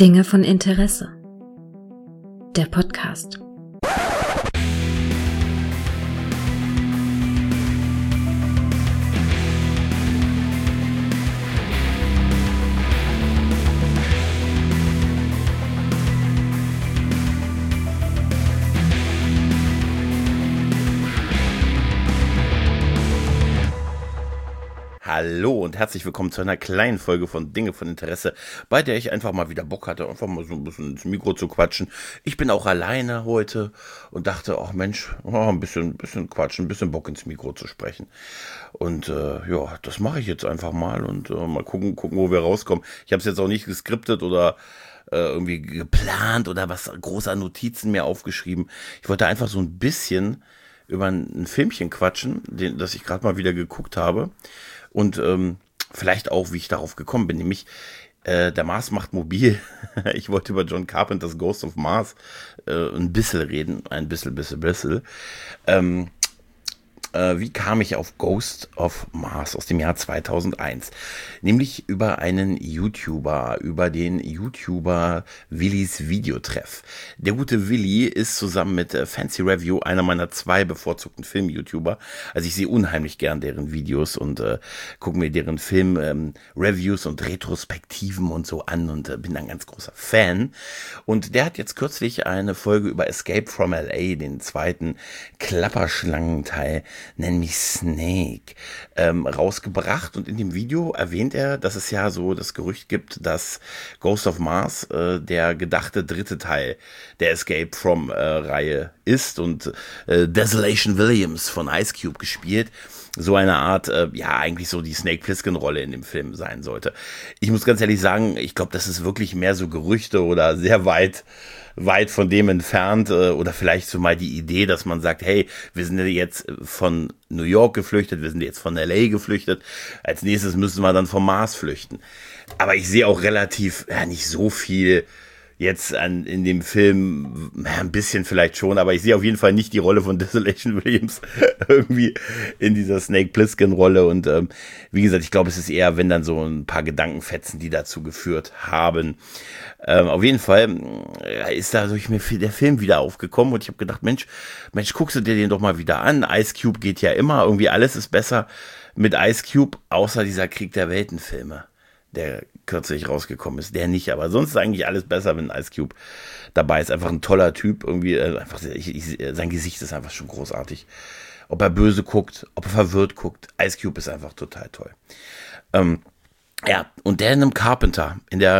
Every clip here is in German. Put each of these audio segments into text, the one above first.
Dinge von Interesse. Der Podcast. Hallo und herzlich willkommen zu einer kleinen Folge von Dinge von Interesse, bei der ich einfach mal wieder Bock hatte, einfach mal so ein bisschen ins Mikro zu quatschen. Ich bin auch alleine heute und dachte, ach Mensch, ein bisschen quatschen, ein bisschen Bock ins Mikro zu sprechen. Und ja, das mache ich jetzt einfach mal und mal gucken, wo wir rauskommen. Ich habe es jetzt auch nicht geskriptet oder irgendwie geplant oder was groß an Notizen mir aufgeschrieben. Ich wollte einfach so ein bisschen über ein Filmchen quatschen, das ich gerade mal wieder geguckt habe. Und vielleicht auch, wie ich darauf gekommen bin, nämlich der Mars macht mobil. Ich wollte über John Carpenters Ghost of Mars ein bisschen reden, ein bisschen. Wie kam ich auf Ghost of Mars aus dem Jahr 2001? Nämlich über einen YouTuber, über den YouTuber Willys Videotreff. Der gute Willy ist zusammen mit Fancy Review einer meiner 2 bevorzugten Film-YouTuber. Also ich sehe unheimlich gern deren Videos und gucke mir deren Film-Reviews und Retrospektiven und so an und bin ein ganz großer Fan. Und der hat jetzt kürzlich eine Folge über Escape from LA, den 2. Klapperschlangenteil, nenn mich Snake, rausgebracht. Und in dem Video erwähnt er, dass es ja so das Gerücht gibt, dass Ghost of Mars der gedachte 3. Teil der Escape from Reihe ist und Desolation Williams von Ice Cube gespielt so eine Art, ja, eigentlich so die Snake Plissken-Rolle in dem Film sein sollte. Ich muss ganz ehrlich sagen, ich glaube, das ist wirklich mehr so Gerüchte oder sehr weit von dem entfernt oder vielleicht so mal die Idee, dass man sagt, hey, wir sind jetzt von New York geflüchtet, wir sind jetzt von LA geflüchtet, als nächstes müssen wir dann vom Mars flüchten. Aber ich sehe auch relativ, ja, nicht so viel jetzt in dem Film, ein bisschen vielleicht schon, aber ich sehe auf jeden Fall nicht die Rolle von Desolation Williams irgendwie in dieser Snake Plissken-Rolle und wie gesagt, ich glaube, es ist eher, wenn dann so ein paar Gedankenfetzen, die dazu geführt haben. Auf jeden Fall ist da durch mir der Film wieder aufgekommen und ich habe gedacht, Mensch, guckst du dir den doch mal wieder an. Ice Cube geht ja immer, irgendwie alles ist besser mit Ice Cube, außer dieser Krieg der Welten-Filme, der kürzlich rausgekommen ist, der nicht, aber sonst ist eigentlich alles besser, wenn Ice Cube dabei ist. Einfach ein toller Typ, irgendwie, einfach, sein Gesicht ist einfach schon großartig. Ob er böse guckt, ob er verwirrt guckt, Ice Cube ist einfach total toll. Ja, und der in einem Carpenter,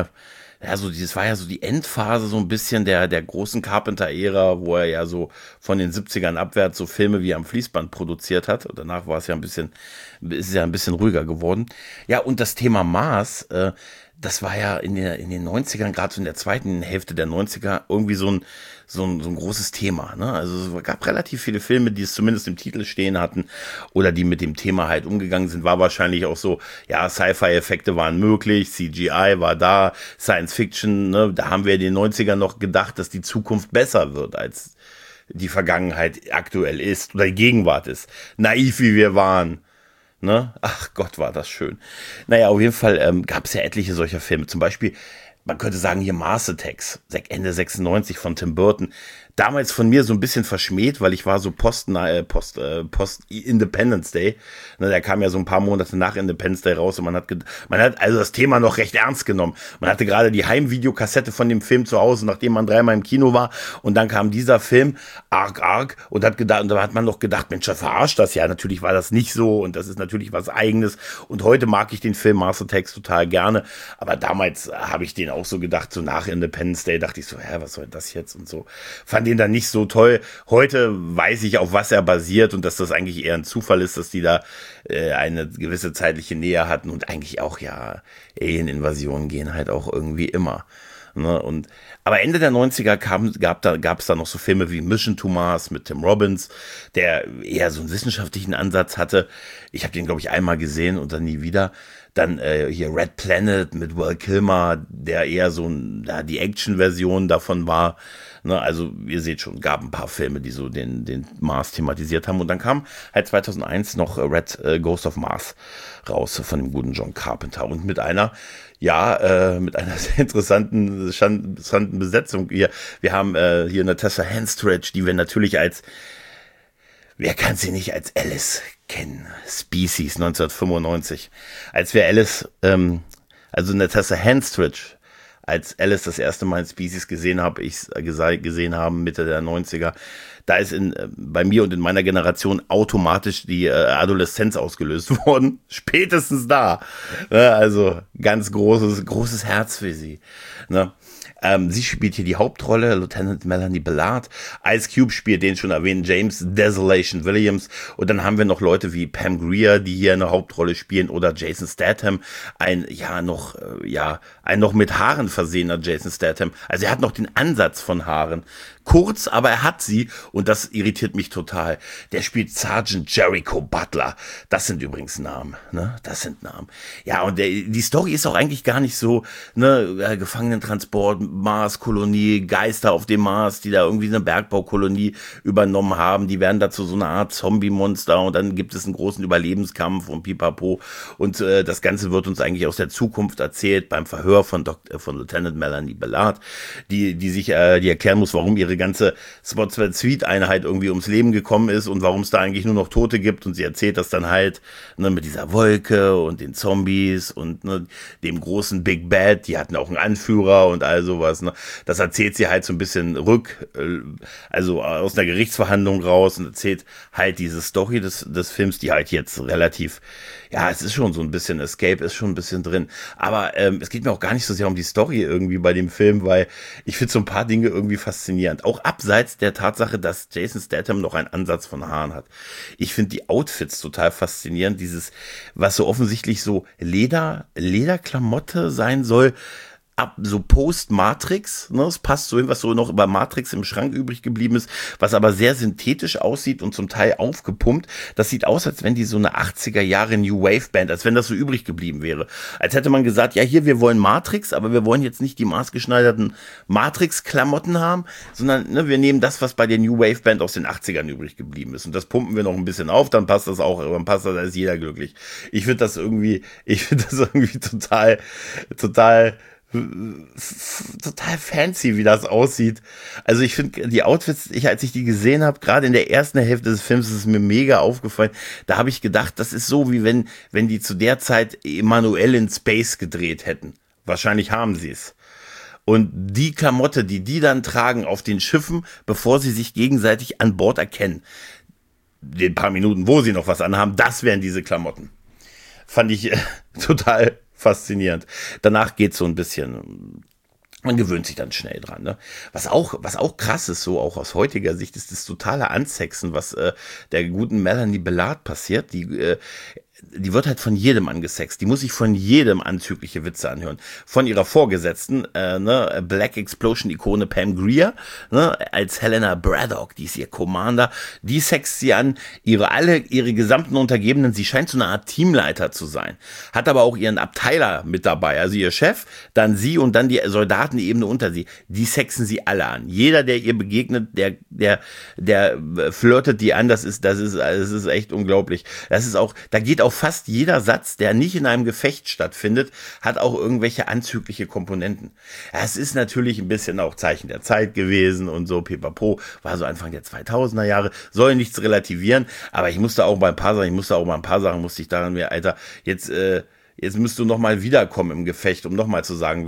das war ja so die Endphase so ein bisschen der großen Carpenter-Ära, wo er ja so von den 70ern abwärts so Filme wie am Fließband produziert hat. Und danach ist es ja ein bisschen ruhiger geworden. Ja, und das Thema Mars, das war ja in den 90ern, gerade so in der zweiten Hälfte der 90er, irgendwie so ein großes Thema, ne? Also es gab relativ viele Filme, die es zumindest im Titel stehen hatten oder die mit dem Thema halt umgegangen sind. War wahrscheinlich auch so, ja, Sci-Fi-Effekte waren möglich, CGI war da, Science Fiction, ne? Da haben wir in den 90ern noch gedacht, dass die Zukunft besser wird, als die Vergangenheit aktuell ist oder die Gegenwart ist. Naiv wie wir waren. Ne? Ach Gott, war das schön. Naja, auf jeden Fall gab es ja etliche solcher Filme. Zum Beispiel, man könnte sagen, hier Mars Attacks, Ende 96 von Tim Burton. Damals von mir so ein bisschen verschmäht, weil ich war so Post Independence Day. Ne, der kam ja so ein paar Monate nach Independence Day raus und man hat also das Thema noch recht ernst genommen. Man hatte gerade die Heimvideokassette von dem Film zu Hause, nachdem man 3-mal im Kino war und dann kam dieser Film, arg, und da hat man noch gedacht, Mensch, das verarscht das ja. Natürlich war das nicht so und das ist natürlich was Eigenes und heute mag ich den Film Mars Attacks total gerne, aber damals habe ich den auch so gedacht, so nach Independence Day dachte ich so, was soll das jetzt und so. Fand den dann nicht so toll. Heute weiß ich, auf was er basiert und dass das eigentlich eher ein Zufall ist, dass die da eine gewisse zeitliche Nähe hatten und eigentlich auch, ja, Alien-Invasionen gehen halt auch irgendwie immer. Ne? Aber Ende der 90er gab es da noch so Filme wie Mission to Mars mit Tim Robbins, der eher so einen wissenschaftlichen Ansatz hatte. Ich habe den, glaube ich, einmal gesehen und dann nie wieder. Dann hier Red Planet mit Val Kilmer, der eher so die Action-Version davon war. Ne, also ihr seht schon, gab ein paar Filme, die so den Mars thematisiert haben. Und dann kam halt 2001 noch Ghost of Mars raus von dem guten John Carpenter. Und mit einer Ja, mit einer sehr interessanten Besetzung. Wir haben hier Natasha Henstridge, die wir natürlich wer kann sie nicht als Alice kennen? Species 1995. Als wir also Natasha Henstridge, als Alice das erste Mal in Species gesehen haben, Mitte der 90er, da ist bei mir und in meiner Generation automatisch die Adoleszenz ausgelöst worden. Spätestens da. Also ganz großes Herz für sie. Ne? Sie spielt hier die Hauptrolle, Lieutenant Melanie Ballard. Ice Cube spielt den schon erwähnten James Desolation Williams. Und dann haben wir noch Leute wie Pam Grier, die hier eine Hauptrolle spielen, oder Jason Statham, ein noch mit Haaren versehener Jason Statham. Also er hat noch den Ansatz von Haaren. Kurz, aber er hat sie, und das irritiert mich total. Der spielt Sergeant Jericho Butler. Das sind übrigens Namen, ne? Das sind Namen. Ja, und die Story ist auch eigentlich gar nicht so, ne, Gefangenentransport, Marskolonie, Geister auf dem Mars, die da irgendwie eine Bergbaukolonie übernommen haben. Die werden dazu so eine Art Zombie-Monster, und dann gibt es einen großen Überlebenskampf und pipapo. Und das Ganze wird uns eigentlich aus der Zukunft erzählt beim Verhör von Lieutenant Melanie Ballard, die erklären muss, warum ihre ganze SWAT-Einheit irgendwie ums Leben gekommen ist und warum es da eigentlich nur noch Tote gibt, und sie erzählt das dann halt, ne, mit dieser Wolke und den Zombies und, ne, dem großen Big Bad, die hatten auch einen Anführer und all sowas, ne. Das erzählt sie halt so ein bisschen also aus einer Gerichtsverhandlung raus, und erzählt halt diese Story des Films, die halt jetzt relativ, ja, es ist schon so ein bisschen, Escape ist schon ein bisschen drin, aber es geht mir auch gar nicht so sehr um die Story irgendwie bei dem Film, weil ich finde so ein paar Dinge irgendwie faszinierend. Auch abseits der Tatsache, dass Jason Statham noch einen Ansatz von Haaren hat. Ich finde die Outfits total faszinierend. Was so offensichtlich so Lederklamotte sein soll, so Post-Matrix, ne, es passt so hin, was so noch über Matrix im Schrank übrig geblieben ist, was aber sehr synthetisch aussieht und zum Teil aufgepumpt. Das sieht aus, als wenn die so eine 80er Jahre New Wave Band, als wenn das so übrig geblieben wäre. Als hätte man gesagt, ja, hier, wir wollen Matrix, aber wir wollen jetzt nicht die maßgeschneiderten Matrix-Klamotten haben, sondern, ne, wir nehmen das, was bei der New Wave Band aus den 80ern übrig geblieben ist, und das pumpen wir noch ein bisschen auf, dann passt das auch, da ist jeder glücklich. Ich finde das irgendwie total fancy, wie das aussieht. Also ich finde die Outfits, als ich die gesehen habe, gerade in der ersten Hälfte des Films, ist es mir mega aufgefallen. Da habe ich gedacht, das ist so, wie wenn die zu der Zeit Emanuel in Space gedreht hätten. Wahrscheinlich haben sie es. Und die Klamotte, die dann tragen auf den Schiffen, bevor sie sich gegenseitig an Bord erkennen, den paar Minuten, wo sie noch was anhaben, das wären diese Klamotten. Fand ich total faszinierend. Danach geht's so ein bisschen, man gewöhnt sich dann schnell dran, ne? Was auch krass ist, so auch aus heutiger Sicht, ist das totale Ansexen, was der guten Melanie Ballard passiert. Die wird halt von jedem angesext. Die muss sich von jedem anzügliche Witze anhören. Von ihrer Vorgesetzten, Black Explosion-Ikone Pam Grier, ne, als Helena Braddock, die ist ihr Commander, die sext sie an, ihre gesamten Untergebenen, sie scheint so eine Art Teamleiter zu sein. Hat aber auch ihren Abteiler mit dabei, also ihr Chef, dann sie und dann die Soldatenebene unter sie. Die sexen sie alle an. Jeder, der ihr begegnet, der flirtet die an, das ist echt unglaublich. Da geht auch fast jeder Satz, der nicht in einem Gefecht stattfindet, hat auch irgendwelche anzügliche Komponenten. Ja, es ist natürlich ein bisschen auch Zeichen der Zeit gewesen und so, pipapo, war so Anfang der 2000er Jahre, soll nichts relativieren, aber ich musste auch bei ein paar Sachen, musste ich daran mir, Alter, jetzt müsst du nochmal wiederkommen im Gefecht, um nochmal zu sagen,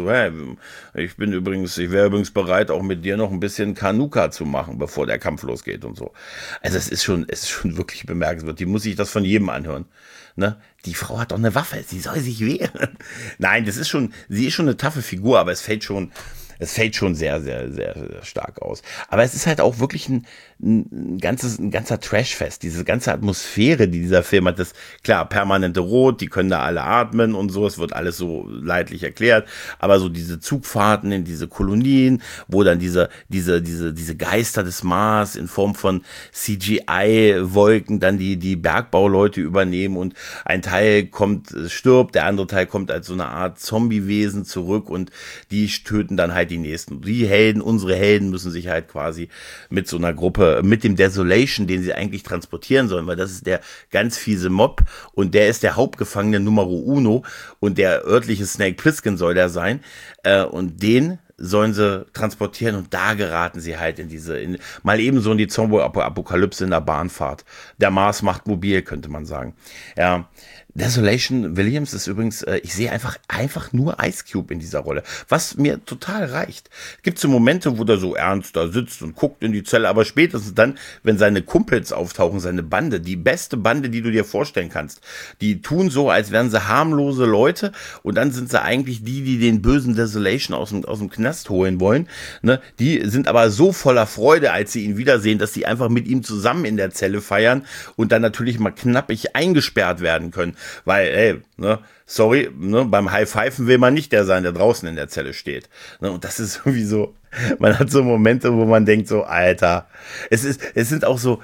ich wäre übrigens bereit, auch mit dir noch ein bisschen Kanuka zu machen, bevor der Kampf losgeht und so. Also es ist schon wirklich bemerkenswert. Die muss sich das von jedem anhören. Ne? Die Frau hat doch eine Waffe, sie soll sich wehren. Nein, sie ist schon eine taffe Figur, aber es fällt schon sehr, sehr, sehr, sehr stark aus. Aber es ist halt auch wirklich ein ganzer Trashfest. Diese ganze Atmosphäre, die dieser Film hat, das, klar, permanente Rot, die können da alle atmen und so, es wird alles so leidlich erklärt, aber so diese Zugfahrten in diese Kolonien, wo dann diese Geister des Mars in Form von CGI-Wolken dann die Bergbauleute übernehmen, und ein Teil stirbt, der andere Teil kommt als so eine Art Zombie-Wesen zurück, und die töten dann halt halt die nächsten. Die Helden, unsere Helden müssen sich halt quasi mit so einer Gruppe, mit dem Desolation, den sie eigentlich transportieren sollen, weil das ist der ganz fiese Mob und der ist der Hauptgefangene Numero Uno und der örtliche Snake Plissken soll der sein. Und den sollen sie transportieren und da geraten sie halt mal eben so in die Zombie-Apokalypse in der Bahnfahrt. Der Mars macht mobil, könnte man sagen. Ja. Desolation Williams ist übrigens, ich sehe einfach nur Ice Cube in dieser Rolle, was mir total reicht. Es gibt so Momente, wo der so ernst da sitzt und guckt in die Zelle, aber spätestens dann, wenn seine Kumpels auftauchen, seine Bande, die beste Bande, die du dir vorstellen kannst, die tun so, als wären sie harmlose Leute und dann sind sie eigentlich die den bösen Desolation aus dem Knast holen wollen, ne? Die sind aber so voller Freude, als sie ihn wiedersehen, dass sie einfach mit ihm zusammen in der Zelle feiern und dann natürlich mal knappig eingesperrt werden können. Weil, ey, ne, sorry, ne, beim High-Pfeifen will man nicht der sein, der draußen in der Zelle steht. Ne, und das ist irgendwie so, man hat so Momente, wo man denkt so, Alter, es sind auch so,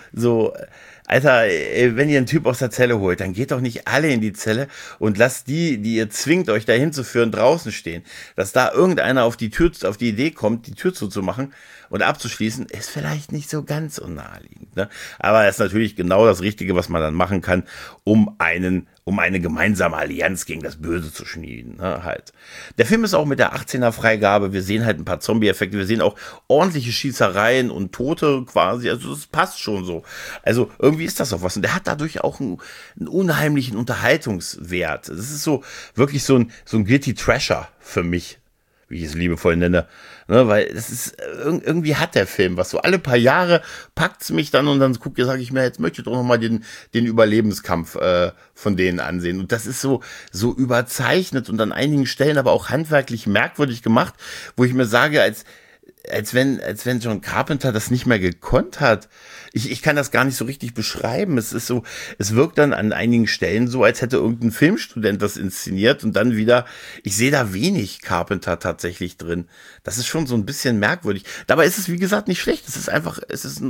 Alter, ey, wenn ihr einen Typ aus der Zelle holt, dann geht doch nicht alle in die Zelle und lasst die ihr zwingt, euch dahin zu führen, draußen stehen. Dass da irgendeiner auf die Idee kommt, die Tür zuzumachen und abzuschließen, ist vielleicht nicht so ganz unnaheliegend. Ne? Aber es ist natürlich genau das Richtige, was man dann machen kann, um eine gemeinsame Allianz gegen das Böse zu schmieden. Ne? Halt. Der Film ist auch mit der 18er Freigabe. Wir sehen halt ein paar Zombie-Effekte. Wir sehen auch ordentliche Schießereien und Tote quasi. Also es passt schon so. Also irgendwie ist das auch was. Und der hat dadurch auch einen unheimlichen Unterhaltungswert. Das ist so wirklich so ein Guilty Trasher für mich, wie ich es liebevoll nenne. Ne, weil das ist, irgendwie hat der Film was. So alle paar Jahre packt's mich dann und dann sage ich mir, jetzt möchte ich doch nochmal den Überlebenskampf von denen ansehen. Und das ist so überzeichnet und an einigen Stellen aber auch handwerklich merkwürdig gemacht, wo ich mir sage, als wenn John Carpenter das nicht mehr gekonnt hat. Ich kann das gar nicht so richtig beschreiben. Es wirkt dann an einigen Stellen so, als hätte irgendein Filmstudent das inszeniert und dann wieder, ich sehe da wenig Carpenter tatsächlich drin. Das ist schon so ein bisschen merkwürdig. Dabei ist es, wie gesagt, nicht schlecht. Es ist ein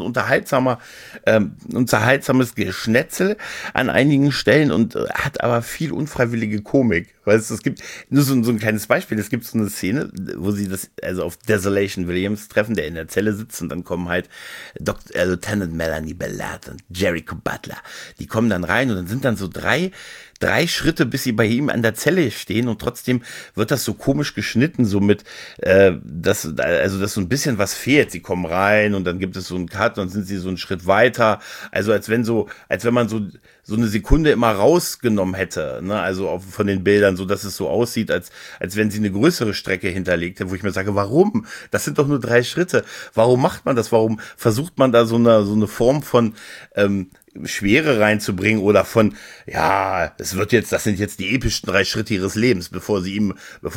unterhaltsames Geschnetzel an einigen Stellen und hat aber viel unfreiwillige Komik. Weißt du, es gibt nur so ein kleines Beispiel. Es gibt so eine Szene, wo sie auf Desolation Williams treffen, der in der Zelle sitzt und dann kommen halt Lieutenant Melanie Ballard und Jericho Butler. Die kommen dann rein und dann sind dann so drei Schritte, bis sie bei ihm an der Zelle stehen und trotzdem wird das so komisch geschnitten, so mit, dass so ein bisschen was fehlt. Sie kommen rein und dann gibt es so einen Cut und dann sind sie so einen Schritt weiter. Also als wenn man so eine Sekunde immer rausgenommen hätte, ne? Also auch von den Bildern, so dass es so aussieht, als wenn sie eine größere Strecke hinterlegt hätte, wo ich mir sage, warum? Das sind doch nur 3 Schritte. Warum macht man das? Warum versucht man da so eine Form von Schwere reinzubringen oder von, ja, das sind jetzt die epischsten 3 Schritte ihres Lebens, bevor sie ihm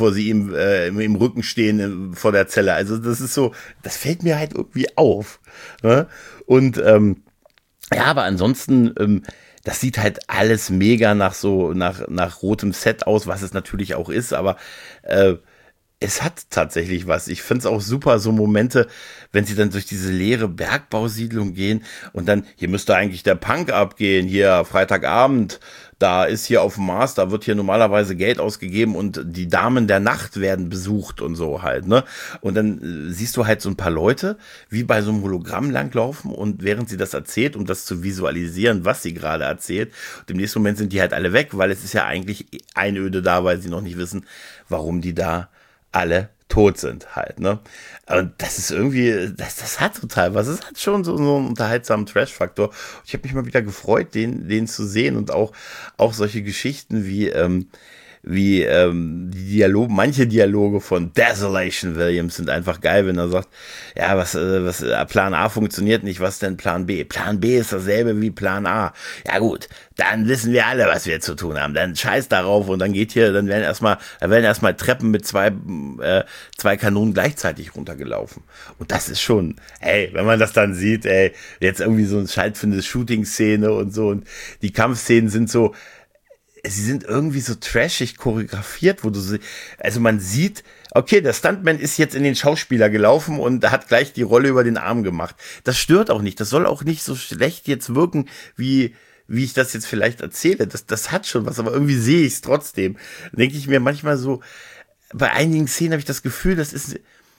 im Rücken stehen vor der Zelle. Also das ist so, das fällt mir halt irgendwie auf. Ne? Und ja, aber ansonsten das sieht halt alles mega nach rotem Set aus, was es natürlich auch ist, aber es hat tatsächlich was. Ich find's auch super, so Momente, wenn sie dann durch diese leere Bergbausiedlung gehen und dann, hier müsste eigentlich der Punk abgehen, hier Freitagabend, da ist hier auf dem Mars, da wird hier normalerweise Geld ausgegeben und die Damen der Nacht werden besucht und so halt, ne? Und dann siehst du halt so ein paar Leute, wie bei so einem Hologramm langlaufen und während sie das erzählt, um das zu visualisieren, was sie gerade erzählt, und im nächsten Moment sind die halt alle weg, weil es ist ja eigentlich Einöde da, weil sie noch nicht wissen, warum die da alle tot sind halt, ne? Und das ist irgendwie, das hat total was. Es hat schon so einen unterhaltsamen Trash-Faktor. Ich habe mich mal wieder gefreut, den zu sehen und auch solche Geschichten wie manche Dialoge von Desolation Williams sind einfach geil, wenn er sagt, ja, was Plan A funktioniert nicht, was denn Plan B? Plan B ist dasselbe wie Plan A. Ja gut, dann wissen wir alle, was wir zu tun haben. Dann scheiß darauf und dann werden erstmal Treppen mit zwei Kanonen gleichzeitig runtergelaufen. Und das ist schon, ey, wenn man das dann sieht, ey, jetzt irgendwie so ein Schalt für eine Shooting-Szene und so und die Kampfszenen sind so, sie sind irgendwie so trashig choreografiert, also man sieht, okay, der Stuntman ist jetzt in den Schauspieler gelaufen und hat gleich die Rolle über den Arm gemacht. Das stört auch nicht, das soll auch nicht so schlecht jetzt wirken, wie ich das jetzt vielleicht erzähle. Das hat schon was, aber irgendwie sehe ich es trotzdem. Denke ich mir manchmal so, bei einigen Szenen habe ich das Gefühl, das ist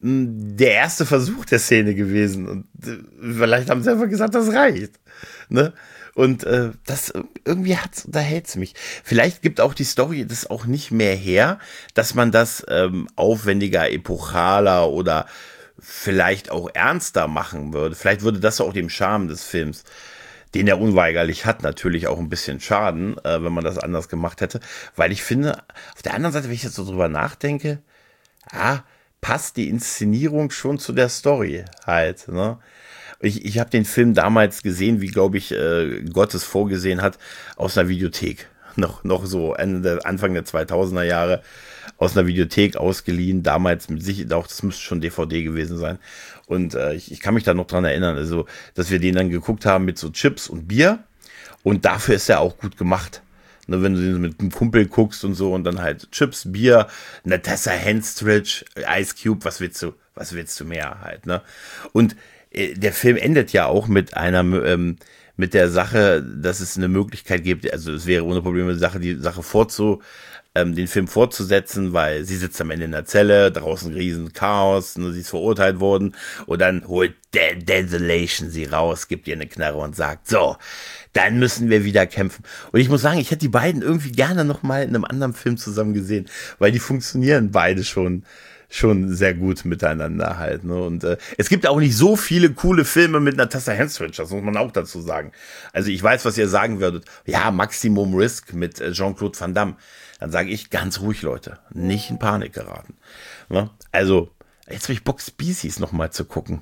der erste Versuch der Szene gewesen. Und vielleicht haben sie einfach gesagt, das reicht. Ne? Und das irgendwie unterhält's mich. Vielleicht gibt auch die Story das auch nicht mehr her, dass man das aufwendiger, epochaler oder vielleicht auch ernster machen würde. Vielleicht würde das auch dem Charme des Films, den er unweigerlich hat, natürlich auch ein bisschen schaden, wenn man das anders gemacht hätte. Weil ich finde, auf der anderen Seite, wenn ich jetzt so drüber nachdenke, passt die Inszenierung schon zu der Story halt, ne? Ich habe den Film damals gesehen, wie, glaube ich, Gott es vorgesehen hat, aus einer Videothek. Noch so Anfang der 2000er Jahre aus einer Videothek ausgeliehen. Damals mit Sicherheit auch, das müsste schon DVD gewesen sein. Und ich kann mich da noch dran erinnern, also, dass wir den dann geguckt haben mit so Chips und Bier. Und dafür ist er auch gut gemacht. Ne, wenn du den mit einem Kumpel guckst und so und dann halt Chips, Bier, Natasha Henstridge, Ice Cube, was willst du mehr halt, ne? Und der Film endet ja auch mit mit der Sache, dass es eine Möglichkeit gibt, also es wäre ohne Probleme die Sache den Film fortzusetzen, weil sie sitzt am Ende in der Zelle, draußen riesen Chaos, sie ist verurteilt worden und dann holt Desolation sie raus, gibt ihr eine Knarre und sagt, so, dann müssen wir wieder kämpfen. Und ich muss sagen, ich hätte die beiden irgendwie gerne noch mal in einem anderen Film zusammen gesehen, weil die funktionieren beide schon sehr gut miteinander halt, ne? Und es gibt auch nicht so viele coole Filme mit Natasha Henstridge, das muss man auch dazu sagen. Also ich weiß, was ihr sagen würdet. Ja, Maximum Risk mit Jean-Claude Van Damme. Dann sage ich ganz ruhig, Leute, nicht in Panik geraten. Ne? Also, jetzt habe ich Bock, Species noch mal zu gucken.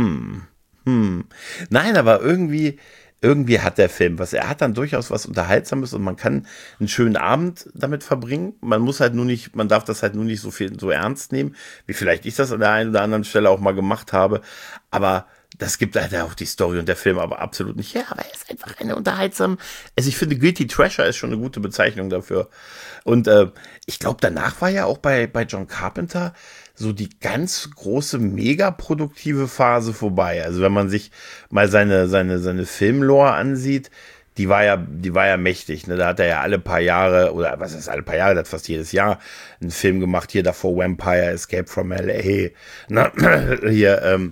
Nein, aber irgendwie hat der Film was. Er hat dann durchaus was Unterhaltsames und man kann einen schönen Abend damit verbringen. Man darf das halt nur nicht so ernst nehmen, wie vielleicht ich das an der einen oder anderen Stelle auch mal gemacht habe. Aber das gibt halt auch die Story und der Film aber absolut nicht. Ja, aber er ist einfach eine unterhaltsame. Also ich finde, Guilty Treasure ist schon eine gute Bezeichnung dafür. Und ich glaube, danach war ja auch bei John Carpenter so die ganz große, mega produktive Phase vorbei. Also wenn man sich mal seine Filmlore ansieht, die war ja mächtig, ne? Da hat er ja alle paar Jahre, oder was ist alle paar Jahre, der hat fast jedes Jahr einen Film gemacht. Hier davor Vampire, Escape from L.A., ne? Hier,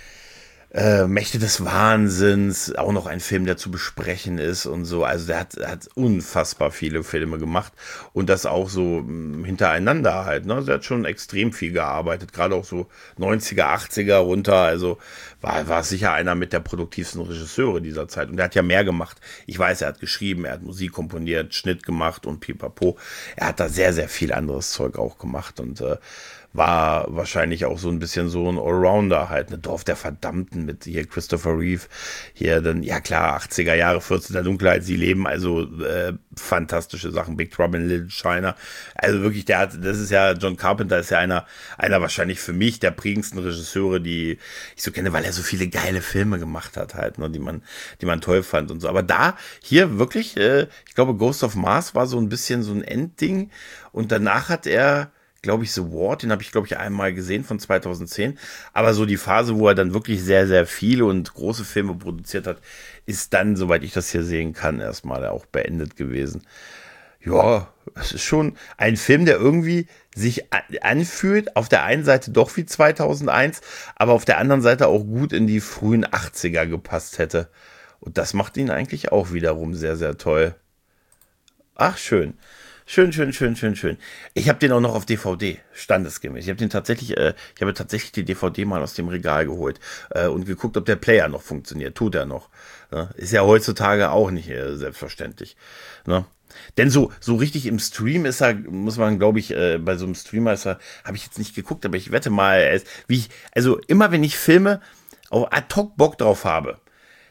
Mächte des Wahnsinns, auch noch ein Film, der zu besprechen ist und so. Also der hat unfassbar viele Filme gemacht und das auch so hintereinander halt. Ne? Der hat schon extrem viel gearbeitet, gerade auch so 90er, 80er runter. Also war sicher einer mit der produktivsten Regisseure dieser Zeit. Und der hat ja mehr gemacht. Ich weiß, er hat geschrieben, er hat Musik komponiert, Schnitt gemacht und pipapo. Er hat da sehr, sehr viel anderes Zeug auch gemacht und war wahrscheinlich auch so ein bisschen so ein Allrounder halt, ne, Dorf der Verdammten mit hier Christopher Reeve, hier dann, ja klar, 80er Jahre, 14. Dunkelheit, sie leben, also fantastische Sachen, Big Trouble in Little China, also wirklich, das ist ja, John Carpenter ist ja einer wahrscheinlich für mich der prägendsten Regisseure, die ich so kenne, weil er so viele geile Filme gemacht hat halt, ne, die man toll fand und so, aber hier wirklich, ich glaube Ghost of Mars war so ein bisschen so ein Endding und danach hat er, glaube ich, The Ward, den habe ich, glaube ich, einmal gesehen von 2010. Aber so die Phase, wo er dann wirklich sehr, sehr viele und große Filme produziert hat, ist dann, soweit ich das hier sehen kann, erstmal auch beendet gewesen. Ja, es ist schon ein Film, der irgendwie sich anfühlt, auf der einen Seite doch wie 2001, aber auf der anderen Seite auch gut in die frühen 80er gepasst hätte. Und das macht ihn eigentlich auch wiederum sehr, sehr toll. Ach, schön. Schön. Ich habe den auch noch auf DVD, standesgemäß. Ich habe tatsächlich die DVD mal aus dem Regal geholt und geguckt, ob der Player noch funktioniert. Tut er noch. Ne? Ist ja heutzutage auch nicht selbstverständlich. Ne? Denn so richtig im Stream muss man, glaube ich, bei so einem Streamer habe ich jetzt nicht geguckt, aber ich wette mal, also immer wenn ich Filme auf ad hoc Bock drauf habe,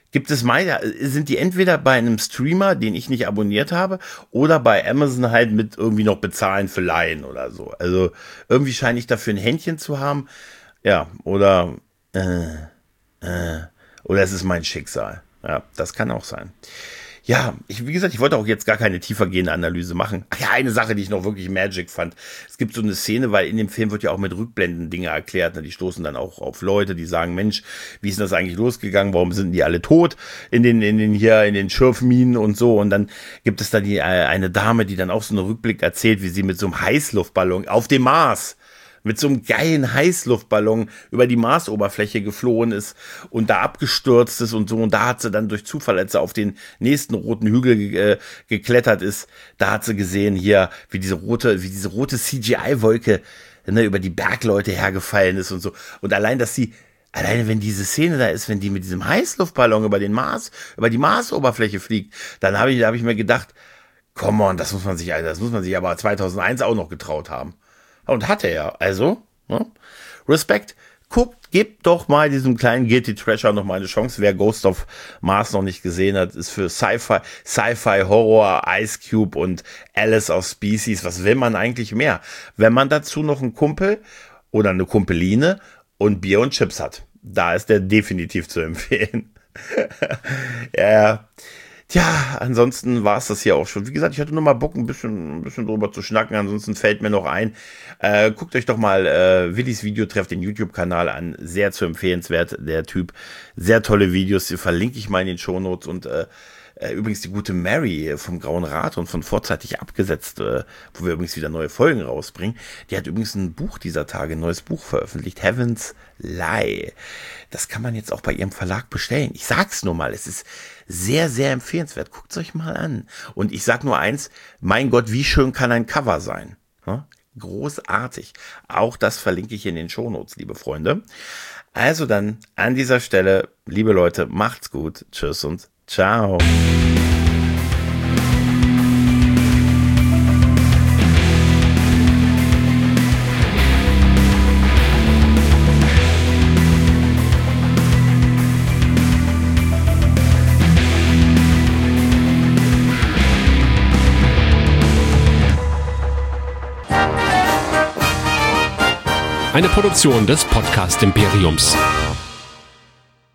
sind die entweder bei einem Streamer, den ich nicht abonniert habe, oder bei Amazon halt mit irgendwie noch bezahlen für Leihen oder so. Also irgendwie scheine ich dafür ein Händchen zu haben. Ja, oder es ist mein Schicksal. Ja, das kann auch sein. Ja, wie gesagt, ich wollte auch jetzt gar keine tiefergehende Analyse machen. Ach ja, eine Sache, die ich noch wirklich Magic fand. Es gibt so eine Szene, weil in dem Film wird ja auch mit Rückblenden Dinge erklärt. Ne? Die stoßen dann auch auf Leute, die sagen, Mensch, wie ist denn das eigentlich losgegangen? Warum sind die alle tot in den Schürfminen und so? Und dann gibt es da eine Dame, die dann auch so einen Rückblick erzählt, wie sie mit so einem Heißluftballon auf dem Mars mit so einem geilen Heißluftballon über die Marsoberfläche geflohen ist und da abgestürzt ist und so. Und da hat sie dann durch Zufall, als sie auf den nächsten roten Hügel geklettert ist, da hat sie gesehen hier, wie diese rote CGI-Wolke über die Bergleute hergefallen ist und so. Und alleine wenn diese Szene da ist, wenn die mit diesem Heißluftballon über die Marsoberfläche fliegt, dann habe ich mir gedacht, come on, das muss man sich aber 2001 auch noch getraut haben. Und hat er ja. Also, ne? Respekt. Gebt doch mal diesem kleinen Guilty Treasure noch mal eine Chance. Wer Ghost of Mars noch nicht gesehen hat, ist für Sci-Fi, Horror, Ice Cube und Alice of Species. Was will man eigentlich mehr? Wenn man dazu noch einen Kumpel oder eine Kumpeline und Bier und Chips hat. Da ist der definitiv zu empfehlen. Ja. Tja, ansonsten war es das hier auch schon. Wie gesagt, ich hatte nur mal Bock, ein bisschen drüber zu schnacken. Ansonsten fällt mir noch ein, guckt euch doch mal Willis Videotreff, den YouTube-Kanal an. Sehr zu empfehlenswert, der Typ. Sehr tolle Videos, die verlinke ich mal in den Shownotes. Und übrigens die gute Mary vom Grauen Rat und von Vorzeitig abgesetzt, wo wir übrigens wieder neue Folgen rausbringen. Die hat übrigens ein Buch dieser Tage, ein neues Buch veröffentlicht, Heaven's Lie. Das kann man jetzt auch bei ihrem Verlag bestellen. Ich sag's nur mal, es ist sehr, sehr empfehlenswert. Guckt's euch mal an. Und ich sag nur eins, mein Gott, wie schön kann ein Cover sein? Großartig. Auch das verlinke ich in den Shownotes, liebe Freunde. Also dann an dieser Stelle, liebe Leute, macht's gut. Tschüss und ciao. Eine Produktion des Podcast Imperiums.